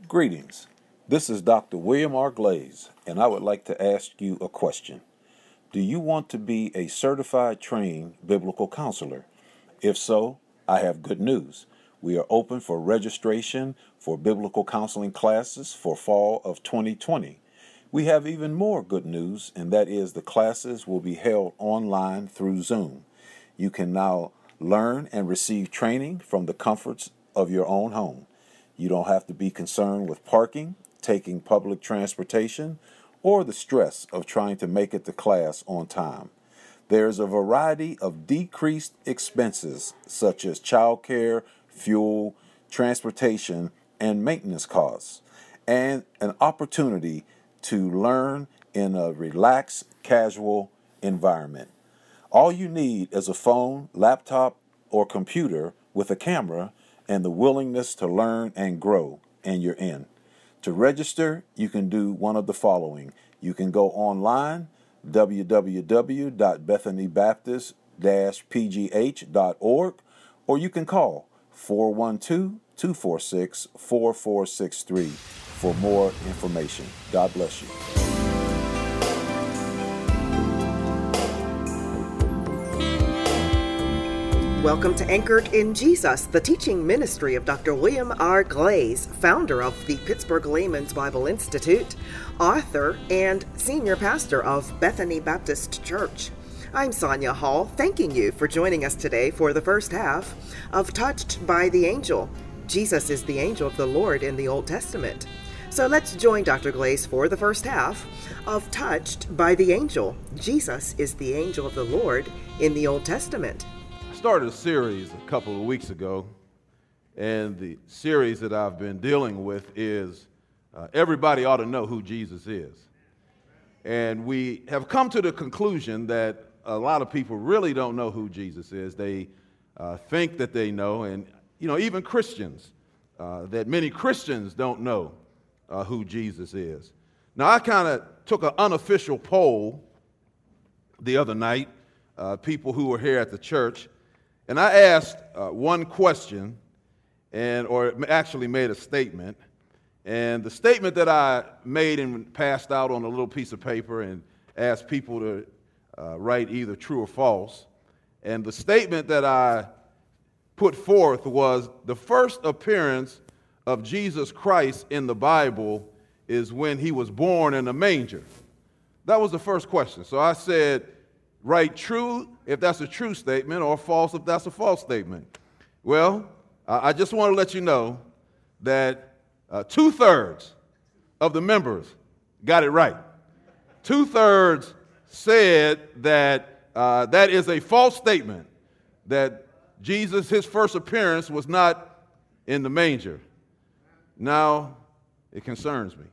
Greetings. This is Dr. William R. Glaze, and I would like to ask you a question. Do you want to be a certified trained biblical counselor? If so, I have good news. We are open for registration for biblical counseling classes for fall of 2020. We have even more good news, and that is the classes will be held online through Zoom. You can now learn and receive training from the comforts of your own home. You don't have to be concerned with parking, taking public transportation, or the stress of trying to make it to class on time. There's a variety of decreased expenses such as childcare, fuel, transportation, and maintenance costs, and an opportunity to learn in a relaxed, casual environment. All you need is a phone, laptop, or computer with a camera and the willingness to learn and grow, and you're in. To register, you can do one of the following. You can go online, www.bethanybaptist-pgh.org, or you can call 412-246-4463 for more information. God bless you. Welcome to Anchored in Jesus, the teaching ministry of Dr. William R. Glaze, founder of the Pittsburgh Layman's Bible Institute, author, and senior pastor of Bethany Baptist Church. I'm Sonia Hall, thanking you for joining us today for the first half of Touched by the Angel. Jesus is the angel of the Lord in the Old Testament. So let's join Dr. Glaze for the first half of Touched by the Angel. Jesus is the angel of the Lord in the Old Testament. Started a series a couple of weeks ago, and the series that I've been dealing with is everybody ought to know who Jesus is. And we have come to the conclusion that a lot of people really don't know who Jesus is. They think that they know, and even Christians, that many Christians don't know who Jesus is. Now, I kind of took an unofficial poll the other night, people who were here at the church, and I asked one question, or actually made a statement. And the statement that I made and passed out on a little piece of paper and asked people to write either true or false. And the statement that I put forth was the first appearance of Jesus Christ in the Bible is when he was born in a manger. That was the first question. So I said, write true if that's a true statement, or false if that's a false statement. Well, I just want to let you know that 2/3 of the members got it right. 2/3 said that that is a false statement, that Jesus, his first appearance was not in the manger. Now, it concerns me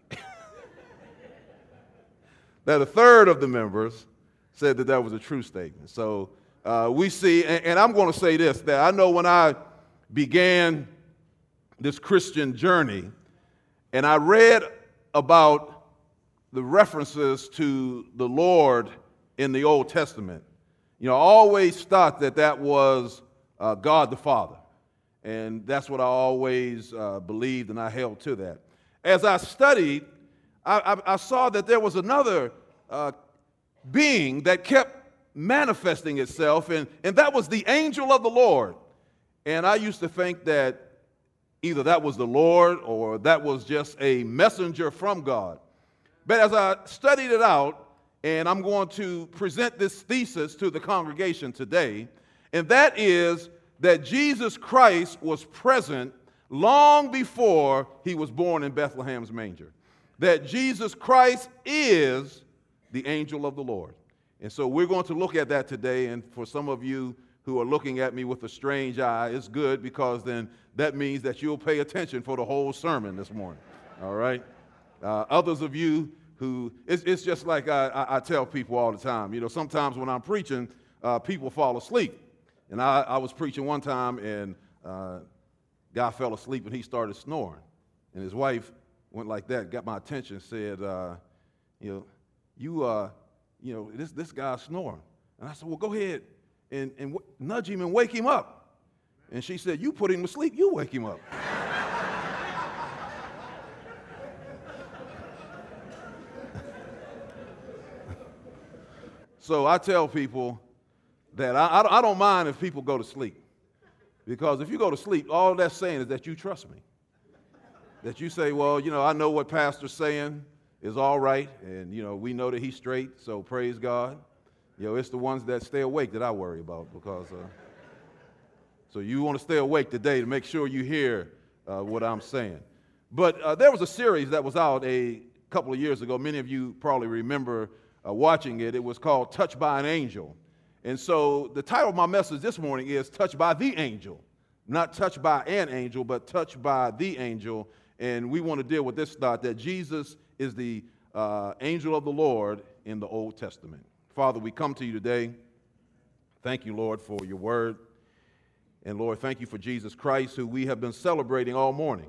that 1/3 of the members said that that was a true statement. So we see, and I'm going to say this, that I know when I began this Christian journey, and I read about the references to the Lord in the Old Testament, I always thought that that was God the Father. And that's what I always believed, and I held to that. As I studied, I saw that there was another being that kept manifesting itself, and that was the angel of the Lord. And I used to think that either that was the Lord or that was just a messenger from God. But as I studied it out, and I'm going to present this thesis to the congregation today, and that is that Jesus Christ was present long before he was born in Bethlehem's manger. That Jesus Christ is the angel of the Lord. And so we're going to look at that today, and for some of you who are looking at me with a strange eye, it's good, because then that means that you'll pay attention for the whole sermon this morning, all right? Others of you who, it's just like I tell people all the time, sometimes when I'm preaching, people fall asleep. And I was preaching one time, and guy fell asleep, and he started snoring. And his wife went like that, got my attention, said, this guy's snoring. And I said, well, go ahead and nudge him and wake him up. And she said, you put him to sleep, you wake him up. So I tell people that I don't mind if people go to sleep. Because if you go to sleep, all that's saying is that you trust me. That you say, well, I know what Pastor's saying is all right, and, we know that he's straight, so praise God. It's the ones that stay awake that I worry about, because so you want to stay awake today to make sure you hear what I'm saying. But there was a series that was out a couple of years ago. Many of you probably remember watching it. It was called Touched by an Angel. And so the title of my message this morning is Touched by the Angel. Not touched by an angel, but touched by the angel. And we want to deal with this thought that Jesus is the angel of the Lord in the Old Testament. Father, we come to you today. Thank you, Lord, for your word. And Lord, thank you for Jesus Christ, who we have been celebrating all morning.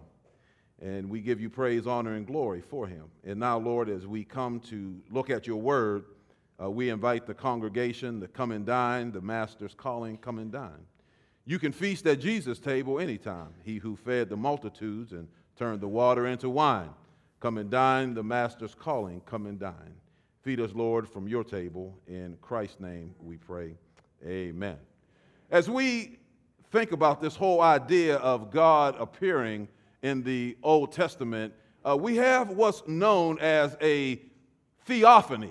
And we give you praise, honor, and glory for him. And now, Lord, as we come to look at your word, we invite the congregation to come and dine. The Master's calling, come and dine. You can feast at Jesus' table anytime. He who fed the multitudes and turned the water into wine. Come and dine. The Master's calling, come and dine. Feed us, Lord, from your table. In Christ's name we pray. Amen. As we think about this whole idea of God appearing in the Old Testament, we have what's known as a theophany.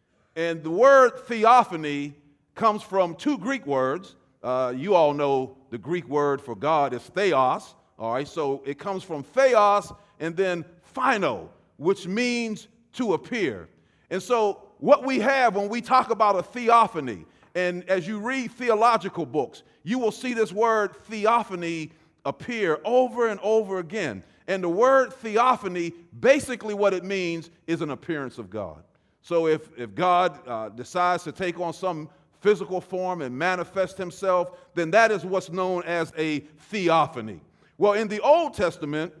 And the word theophany comes from two Greek words. You all know the Greek word for God is theos. All right, so it comes from theos and then phino, which means to appear. And so what we have when we talk about a theophany, and as you read theological books, you will see this word theophany appear over and over again. And the word theophany, basically what it means is an appearance of God. So if God decides to take on some physical form and manifest himself, then that is what's known as a theophany. Well, in the Old Testament,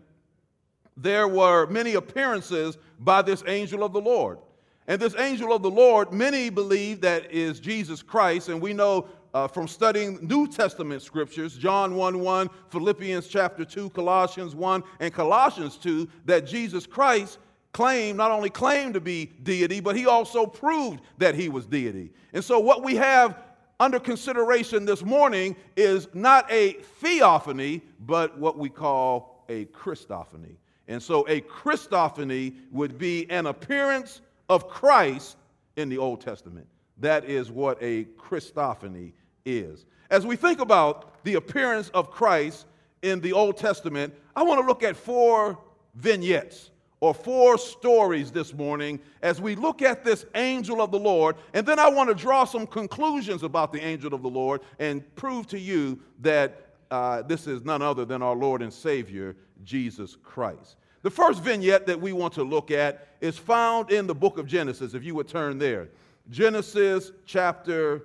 there were many appearances by this angel of the Lord. And this angel of the Lord, many believe that is Jesus Christ, and we know from studying New Testament scriptures, John 1:1, Philippians chapter 2, Colossians 1, and Colossians 2, that Jesus Christ not only claimed to be deity, but he also proved that he was deity. And so what we have under consideration this morning is not a theophany, but what we call a Christophany. And so a Christophany would be an appearance of Christ in the Old Testament. That is what a Christophany is. As we think about the appearance of Christ in the Old Testament, I want to look at 4 vignettes or 4 stories this morning as we look at this angel of the Lord, and then I want to draw some conclusions about the angel of the Lord and prove to you that this is none other than our Lord and Savior, Jesus Christ. The first vignette that we want to look at is found in the book of Genesis, if you would turn there. Genesis chapter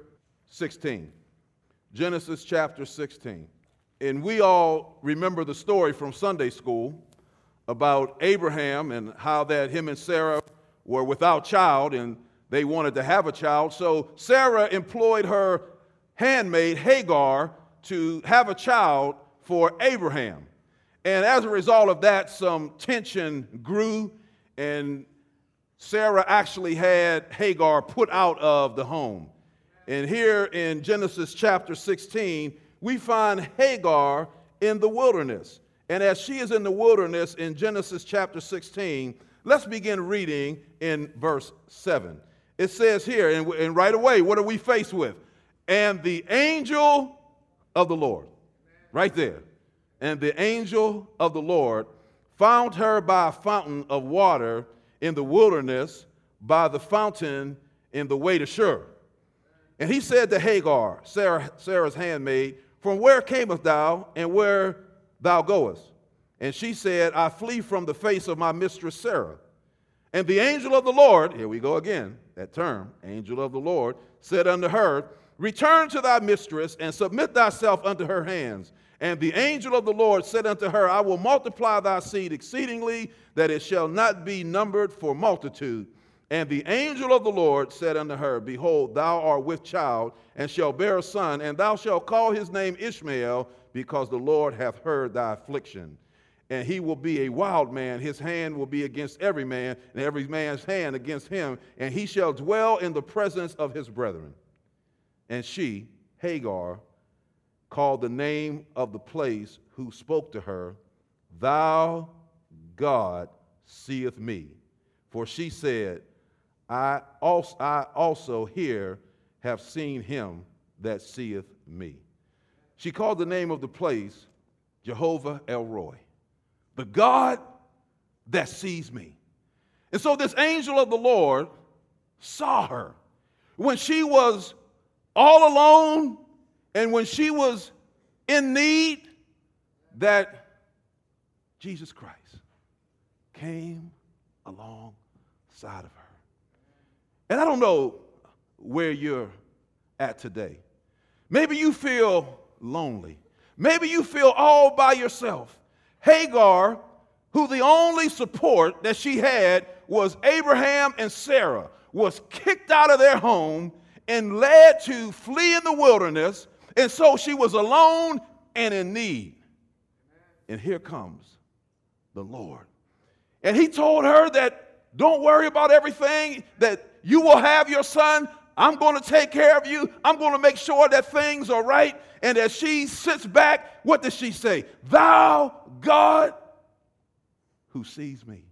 16. Genesis chapter 16. And we all remember the story from Sunday school about Abraham and how that him and Sarah were without child and they wanted to have a child. So Sarah employed her handmaid Hagar to have a child for Abraham. And as a result of that, some tension grew, and Sarah actually had Hagar put out of the home. And here in Genesis chapter 16, we find Hagar in the wilderness. And as she is in the wilderness in Genesis chapter 16, let's begin reading in verse 7. It says here, and right away, what are we faced with? And the angel of the Lord, right there. And the angel of the Lord found her by a fountain of water in the wilderness, by the fountain in the way to Shur. And he said to Hagar, Sarah's handmaid, from where camest thou, and where thou goest? And she said, I flee from the face of my mistress Sarah. And the angel of the Lord, here we go again, that term, angel of the Lord, said unto her, return to thy mistress, and submit thyself unto her hands. And the angel of the Lord said unto her, I will multiply thy seed exceedingly, that it shall not be numbered for multitude. And the angel of the Lord said unto her, behold, thou art with child, and shalt bear a son, and thou shalt call his name Ishmael, because the Lord hath heard thy affliction. and he will be a wild man. His hand will be against every man, and every man's hand against him, and he shall dwell in the presence of his brethren. And she, Hagar, called the name of the place who spoke to her, Thou, God, seeth me. For she said, I also here have seen him that seeth me. She called the name of the place Jehovah El Roi, the God that sees me. And so this angel of the Lord saw her when she was all alone and when she was in need, that Jesus Christ came alongside of her. And I don't know where you're at today. Maybe you feel lonely. Maybe you feel all by yourself. Hagar, who the only support that she had was Abraham and Sarah, was kicked out of their home and led to flee in the wilderness. And so she was alone and in need. And here comes the Lord. And he told her that don't worry about everything, that you will have your son. I'm going to take care of you. I'm going to make sure that things are right. And as she sits back, what does she say? Thou, God, who sees me.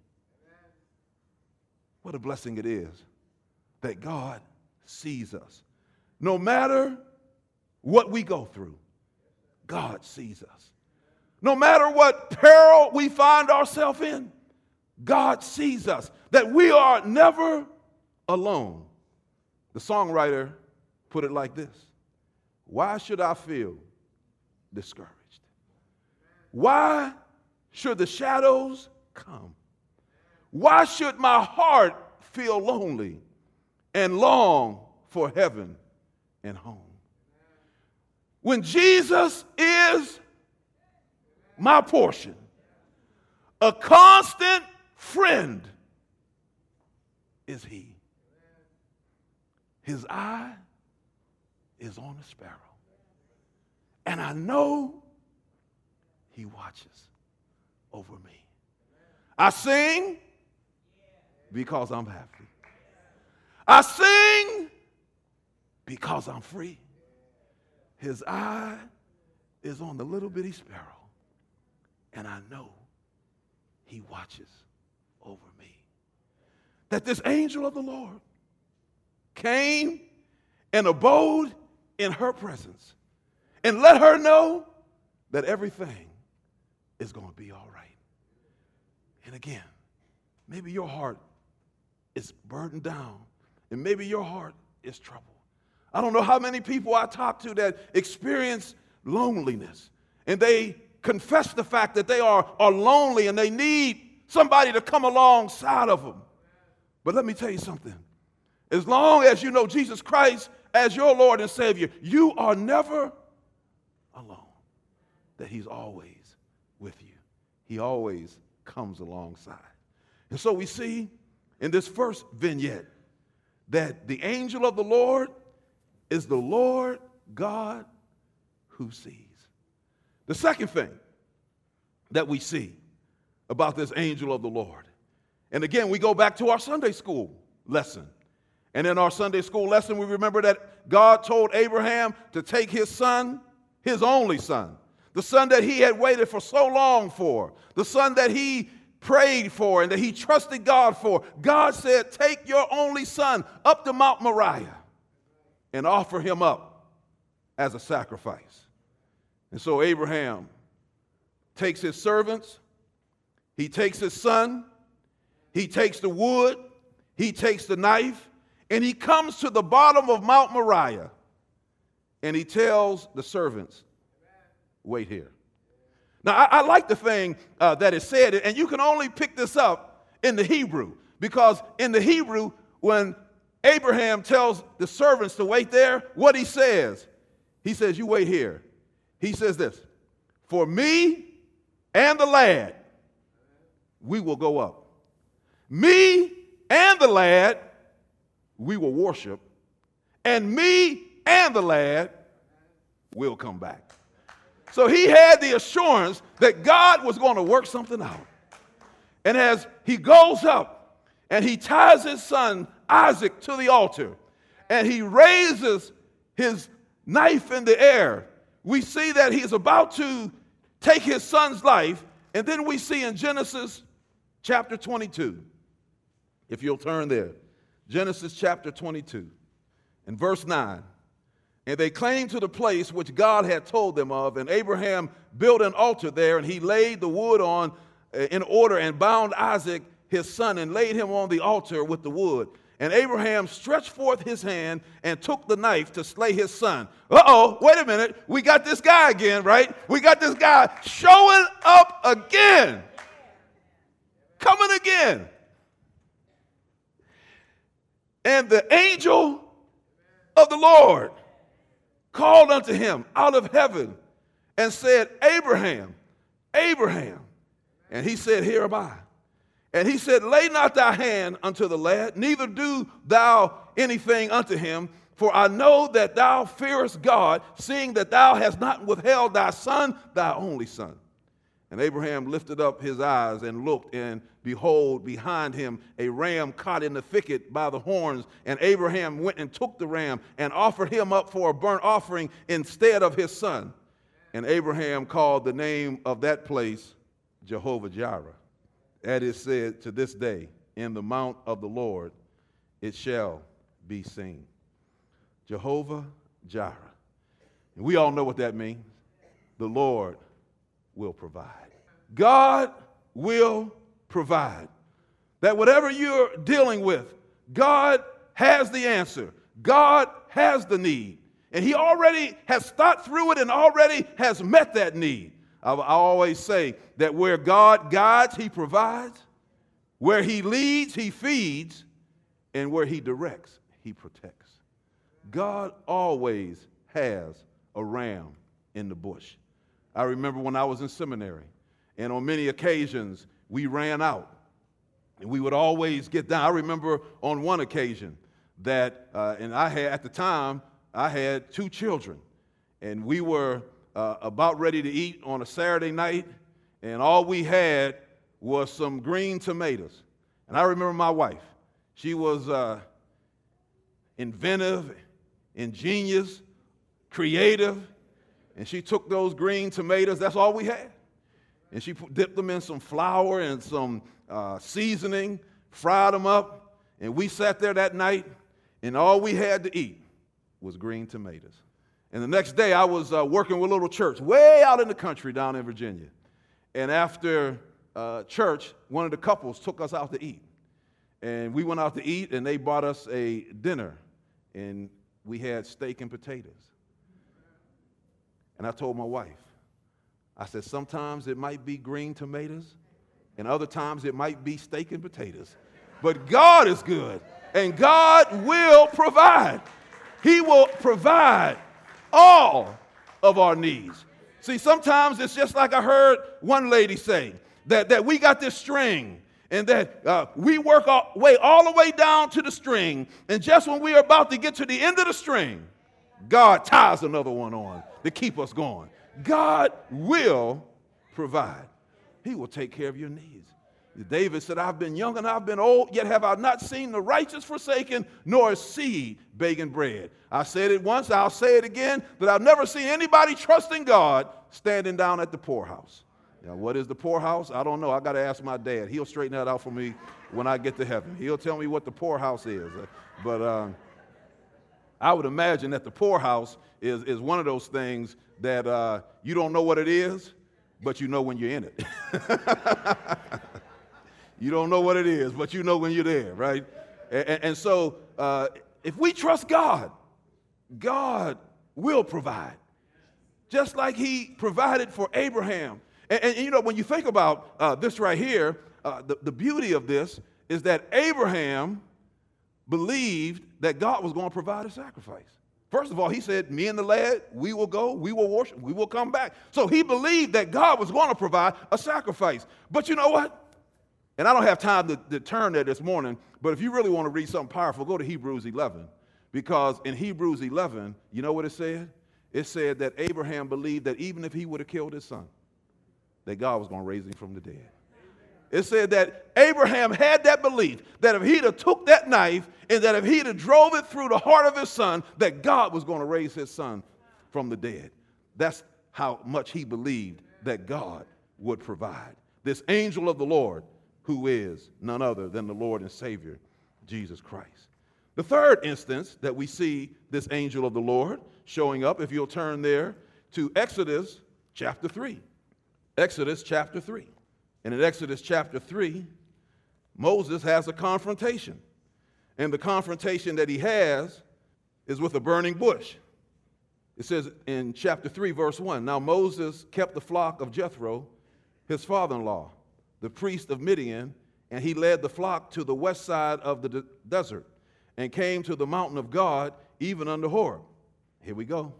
What a blessing it is that God sees us. No matter what we go through, God sees us. No matter what peril we find ourselves in, God sees us, that we are never alone. The songwriter put it like this: why should I feel discouraged? Why should the shadows come? Why should my heart feel lonely and long for heaven and home? When Jesus is my portion, a constant friend is he. His eye is on the sparrow, and I know he watches over me. I sing because I'm happy. I sing because I'm free. His eye is on the little bitty sparrow, and I know he watches over me. That this angel of the Lord came and abode in her presence and let her know that everything is going to be all right. And again, maybe your heart is burdened down, and maybe your heart is troubled. I don't know how many people I talk to that experience loneliness, and they confess the fact that they are lonely and they need somebody to come alongside of them. But let me tell you something. As long as you know Jesus Christ as your Lord and Savior, you are never alone. That he's always with you. He always comes alongside. And so we see in this first vignette that the angel of the Lord is the Lord God who sees. The second thing that we see about this angel of the Lord, and again, we go back to our Sunday school lesson. And in our Sunday school lesson, we remember that God told Abraham to take his son, his only son, the son that he had waited for so long for, the son that he prayed for and that he trusted God for. God said, take your only son up to Mount Moriah and offer him up as a sacrifice. And so Abraham takes his servants, he takes his son, he takes the wood, he takes the knife, and he comes to the bottom of Mount Moriah, and he tells the servants, wait here. Now, I like the thing that is said, and you can only pick this up in the Hebrew, because in the Hebrew, when Abraham tells the servants to wait there, what he says, you wait here. He says this, for me and the lad, we will go up. Me and the lad, we will worship, and me and the lad will come back. So he had the assurance that God was going to work something out. And as he goes up and he ties his son Isaac to the altar and he raises his knife in the air, we see that he's about to take his son's life. And then we see in Genesis chapter 22, if you'll turn there, Genesis chapter 22 and verse 9. And they came to the place which God had told them of, and Abraham built an altar there, and he laid the wood on in order and bound Isaac his son and laid him on the altar with the wood. And Abraham stretched forth his hand and took the knife to slay his son. Uh-oh, wait a minute. We got this guy again, right? We got this guy showing up again. Coming again. And the angel of the Lord called unto him out of heaven and said, Abraham, Abraham. And he said, Here am I. And he said, Lay not thy hand unto the lad, neither do thou anything unto him, for I know that thou fearest God, seeing that thou hast not withheld thy son, thy only son. And Abraham lifted up his eyes and looked, and behold, behind him a ram caught in the thicket by the horns. And Abraham went and took the ram and offered him up for a burnt offering instead of his son. And Abraham called the name of that place Jehovah Jireh. That is said to this day, in the mount of the Lord it shall be seen. Jehovah Jireh. And we all know what that means. The Lord will provide. God will provide. That whatever you're dealing with, God has the answer. God has the need. And he already has thought through it and already has met that need. I always say that where God guides, he provides. Where he leads, he feeds. And where he directs, he protects. God always has a ram in the bush. I remember when I was in seminary, and on many occasions, we ran out. And we would always get down. I remember on one occasion that, and I had, at the time, I had 2 children. And we were about ready to eat on a Saturday night, and all we had was some green tomatoes. And I remember my wife. She was inventive, ingenious, creative, and she took those green tomatoes. That's all we had. And she dipped them in some flour and some seasoning, fried them up, and we sat there that night, and all we had to eat was green tomatoes. And the next day, I was working with a little church way out in the country down in Virginia. And after church, one of the couples took us out to eat. And we went out to eat, and they bought us a dinner, and we had steak and potatoes. And I told my wife, I said, sometimes it might be green tomatoes, and other times it might be steak and potatoes. But God is good, and God will provide. He will provide all of our needs. See, sometimes it's just like I heard one lady say, that we got this string, and that we work our way all the way down to the string, and just when we are about to get to the end of the string, God ties another one on to keep us going. God will provide. He will take care of your needs. David said, I've been young and I've been old, yet have I not seen the righteous forsaken, nor a seed begging bread. I said it once, I'll say it again, that I've never seen anybody trusting God standing down at the poorhouse. Now, what is the poorhouse? I don't know. I got to ask my dad. He'll straighten that out for me when I get to heaven. He'll tell me what the poorhouse is. But I would imagine that the poorhouse is one of those things that you don't know what it is, but you know when you're in it. You don't know what it is, but you know when you're there, right? And so if we trust God, God will provide. Just like he provided for Abraham. And you know, when you think about this right here, the beauty of this is that Abraham believed that God was going to provide a sacrifice. First of all, he said, me and the lad, we will go, we will worship, we will come back. So he believed that God was going to provide a sacrifice. But you know what? And I don't have time to turn there this morning, but if you really want to read something powerful, go to Hebrews 11. Because in Hebrews 11, you know what it said? it said that Abraham believed that even if he would have killed his son, that God was going to raise him from the dead. It said that Abraham had that belief that if he'd have took that knife and that if he'd have drove it through the heart of his son, that God was going to raise his son from the dead. That's how much he believed that God would provide. This angel of the Lord, who is none other than the Lord and Savior, Jesus Christ. The third instance that we see this angel of the Lord showing up, if you'll turn there to Exodus chapter 3. Exodus chapter 3. And in Exodus chapter 3, Moses has a confrontation. And the confrontation that he has is with a burning bush. It says in chapter 3, verse 1, now Moses kept the flock of Jethro, his father-in-law, the priest of Midian, and he led the flock to the west side of the desert and came to the mountain of God, even unto Horeb. Here we go.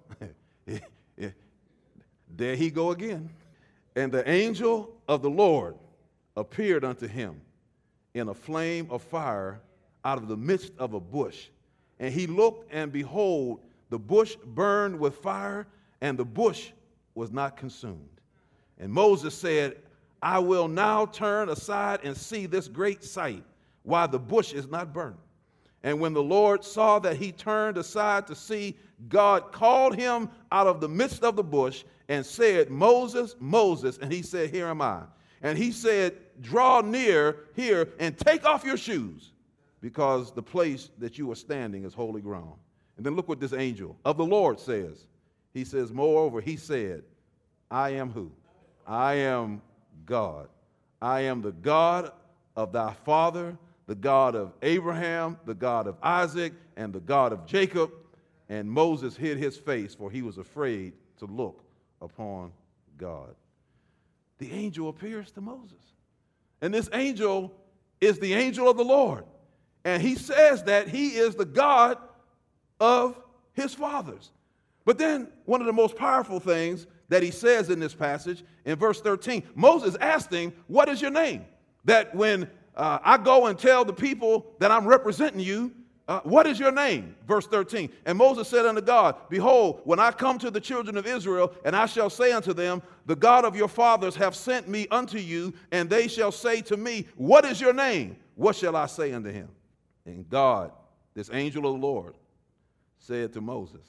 There he go again. And the angel of the Lord appeared unto him in a flame of fire out of the midst of a bush. And he looked, and behold, the bush burned with fire, and the bush was not consumed. And Moses said, I will now turn aside and see this great sight, why the bush is not burnt. And when the Lord saw that he turned aside to see, God called him out of the midst of the bush and said, Moses, Moses. And he said, here am I. And he said, draw near here and take off your shoes, because the place that you are standing is holy ground. And then look what this angel of the Lord says. He says, moreover, he said, I am who? I am God. I am the God of thy father, the God of Abraham, the God of Isaac, and the God of Jacob. And Moses hid his face, for he was afraid to look upon God. The angel appears to Moses. And this angel is the angel of the Lord. And he says that he is the God of his fathers. But then one of the most powerful things that he says in this passage, in verse 13, Moses asked him, what is your name? That when I go and tell the people that I'm representing you, what is your name? Verse 13. And Moses said unto God, behold, when I come to the children of Israel, and I shall say unto them, the God of your fathers have sent me unto you, and they shall say to me, what is your name? What shall I say unto him? And God, this angel of the Lord, said to Moses,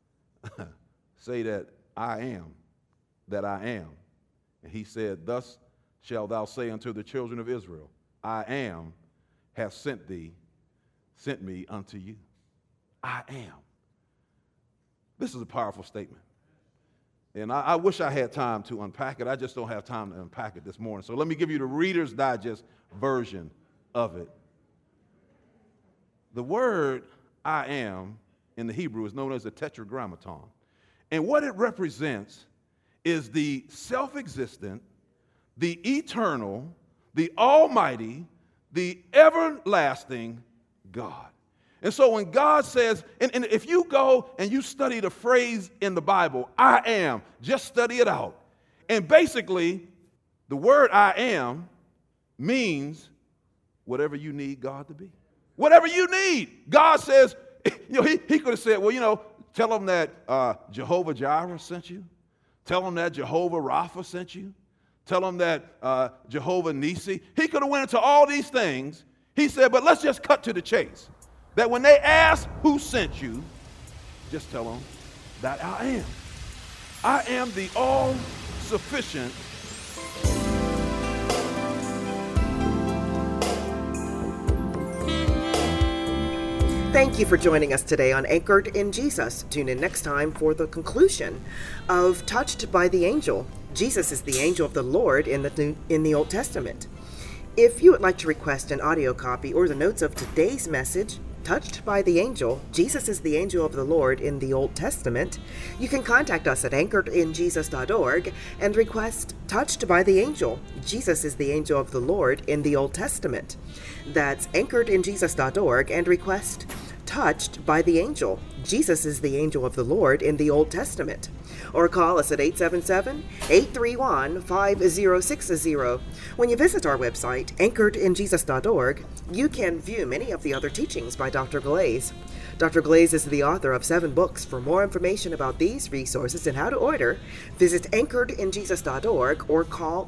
say that I am that I am. And he said, thus shalt thou say unto the children of Israel, I am, hath sent me unto you. I am. This is a powerful statement. And I wish I had time to unpack it. I just don't have time to unpack it this morning. So let me give you the Reader's Digest version of it. The word I am in the Hebrew is known as a tetragrammaton. And what it represents is the self-existent, the eternal, the almighty, the everlasting God. And so when God says, and if you go and you study the phrase in the Bible, I am, just study it out. And basically, the word I am means whatever you need God to be. Whatever you need. God says, he could have said, well, tell them that Jehovah Jireh sent you. Tell them that Jehovah Rapha sent you. Tell them that Jehovah Nisi. He could have went into all these things. He said, but let's just cut to the chase. That when they ask who sent you, just tell them that I am. I am the all-sufficient. Thank you for joining us today on Anchored in Jesus. Tune in next time for the conclusion of Touched by the Angel. Jesus is the angel of the Lord in the Old Testament. If you would like to request an audio copy or the notes of today's message, Touched by the Angel, Jesus is the angel of the Lord in the Old Testament, you can contact us at anchoredinjesus.org and request Touched by the Angel, Jesus is the angel of the Lord in the Old Testament. That's anchoredinjesus.org and request Touched by the Angel, Jesus is the angel of the Lord in the Old Testament. Or call us at 877-831-5060. When you visit our website, anchoredinjesus.org, you can view many of the other teachings by Dr. Glaze. Dr. Glaze is the author of 7 books. For more information about these resources and how to order, visit anchoredinjesus.org or call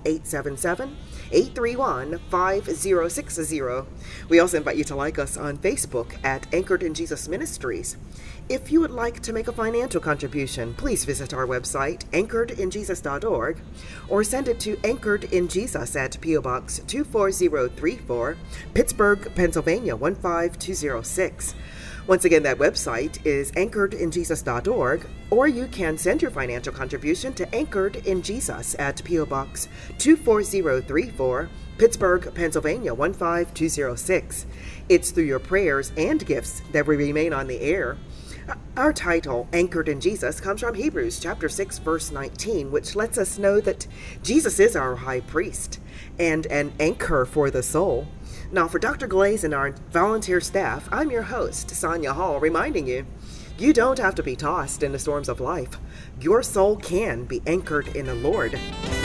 877-831-5060. We also invite you to like us on Facebook at Anchored in Jesus Ministries. If you would like to make a financial contribution, please visit our website, anchoredinjesus.org, or send it to Anchored in Jesus at P.O. Box 24034, Pittsburgh, Pennsylvania 15206. Once again, that website is anchoredinjesus.org, or you can send your financial contribution to Anchored in Jesus at P.O. Box 24034, Pittsburgh, Pennsylvania 15206. It's through your prayers and gifts that we remain on the air. Our title, Anchored in Jesus, comes from Hebrews chapter 6, verse 19, which lets us know that Jesus is our high priest and an anchor for the soul. Now, for Dr. Glaze and our volunteer staff, I'm your host, Sonia Hall, reminding you, you don't have to be tossed in the storms of life. Your soul can be anchored in the Lord.